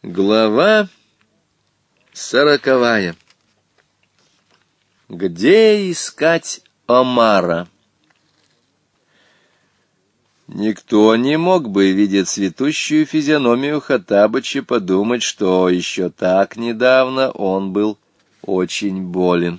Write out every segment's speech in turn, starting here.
Глава 40. Где искать омара? Никто не мог бы, видя цветущую физиономию Хоттабыча, подумать, что еще так недавно он был очень болен.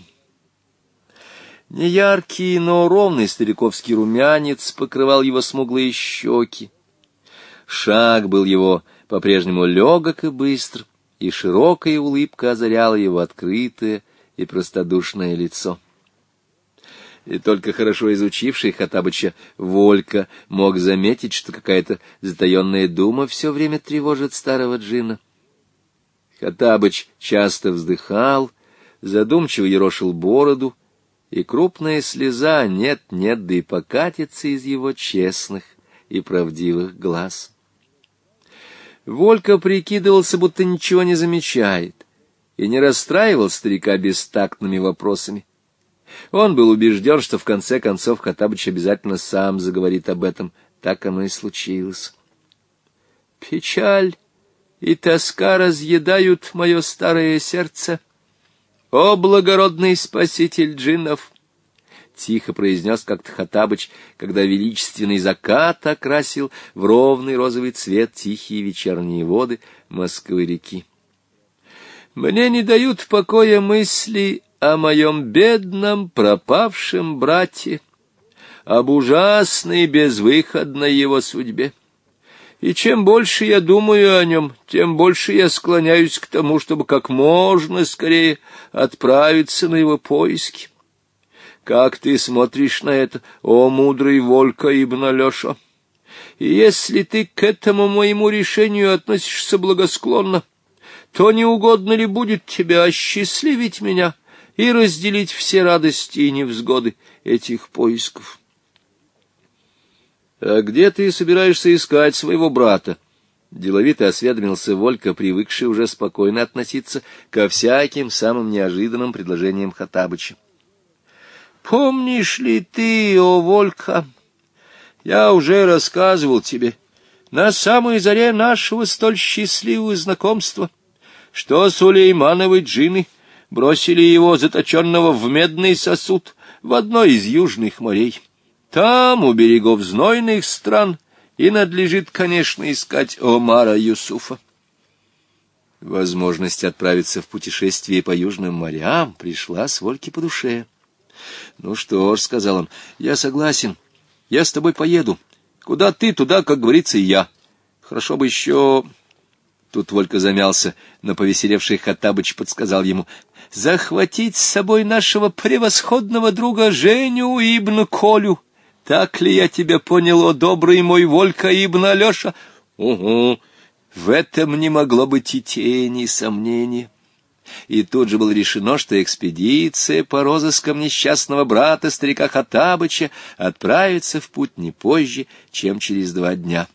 Неяркий, но ровный стариковский румянец покрывал его смуглые щеки. Шаг был его по-прежнему легок и быстр, и широкая улыбка озаряла его открытое и простодушное лицо. И только хорошо изучивший Хоттабыча Волька мог заметить, что какая-то затаенная дума все время тревожит старого джинна. Хоттабыч часто вздыхал, задумчиво ерошил бороду, и крупная слеза нет-нет, да и покатится из его честных и правдивых глаз. Волька прикидывался, будто ничего не замечает, и не расстраивал старика бестактными вопросами. Он был убежден, что в конце концов Хоттабыч обязательно сам заговорит об этом. Так оно и случилось. «Печаль и тоска разъедают мое старое сердце. О, благородный спаситель джиннов!» — тихо произнес как-то Хоттабыч, когда величественный закат окрасил в ровный розовый цвет тихие вечерние воды Москвы-реки. «Мне не дают покоя мысли о моем бедном пропавшем брате, об ужасной безвыходной его судьбе. И чем больше я думаю о нем, тем больше я склоняюсь к тому, чтобы как можно скорее отправиться на его поиски. Как ты смотришь на это, о мудрый Волька ибн Алеша? И если ты к этому моему решению относишься благосклонно, то не угодно ли будет тебе осчастливить меня и разделить все радости и невзгоды этих поисков?» «А где ты собираешься искать своего брата?» — деловито осведомился Волька, привыкший уже спокойно относиться ко всяким самым неожиданным предложениям Хоттабыча. «Помнишь ли ты, о Волька, я уже рассказывал тебе на самой заре нашего столь счастливого знакомства, что Сулеймановы джинны бросили его заточенного в медный сосуд в одно из южных морей. Там, у берегов знойных стран, и надлежит, конечно, искать Омара Юсуфа». Возможность отправиться в путешествие по южным морям пришла с Вольке по душе. «Ну что ж, — сказал он, — я согласен, я с тобой поеду. Куда ты, туда, как говорится, и я. Хорошо бы еще...» Тут Волька замялся, но повеселевший Хоттабыч подсказал ему: «Захватить с собой нашего превосходного друга Женю ибн Колю. Так ли я тебя понял, о добрый мой Волька ибн Алеша?» «Угу, в этом не могло быть и тени сомнения». И тут же было решено, что экспедиция по розыскам несчастного брата старика Хоттабыча отправится в путь не позже, чем через 2 дня.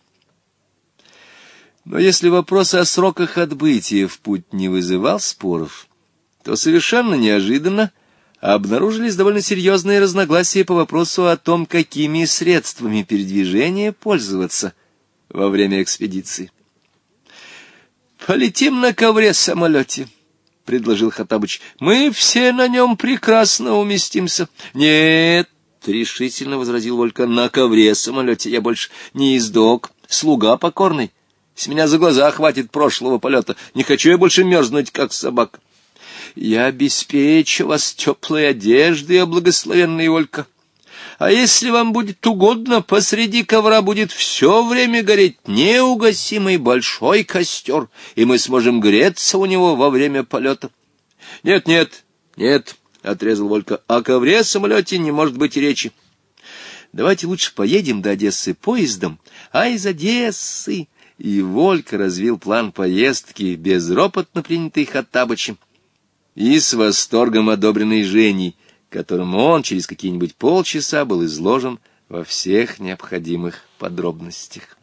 Но если вопрос о сроках отбытия в путь не вызывал споров, то совершенно неожиданно обнаружились довольно серьезные разногласия по вопросу о том, какими средствами передвижения пользоваться во время экспедиции. «Полетим на ковре-самолете», — предложил Хоттабыч. «Мы все на нем прекрасно уместимся». «Нет», — решительно возразил Волька, — «на ковре-самолете я больше не издок, слуга покорный. С меня за глаза хватит прошлого полета. Не хочу я больше мерзнуть, как собака». «Я обеспечу вас теплой одеждой, о благословенный Волька. А если вам будет угодно, посреди ковра будет все время гореть неугасимый большой костер, и мы сможем греться у него во время полета». «Нет, нет, нет», — отрезал Волька, — «о ковре-самолете не может быть и речи. Давайте лучше поедем до Одессы поездом, а из Одессы...» И Волька развил план поездки, безропотно принятый Хоттабычем и с восторгом одобренный Женей, которому он через какие-нибудь полчаса был изложен во всех необходимых подробностях.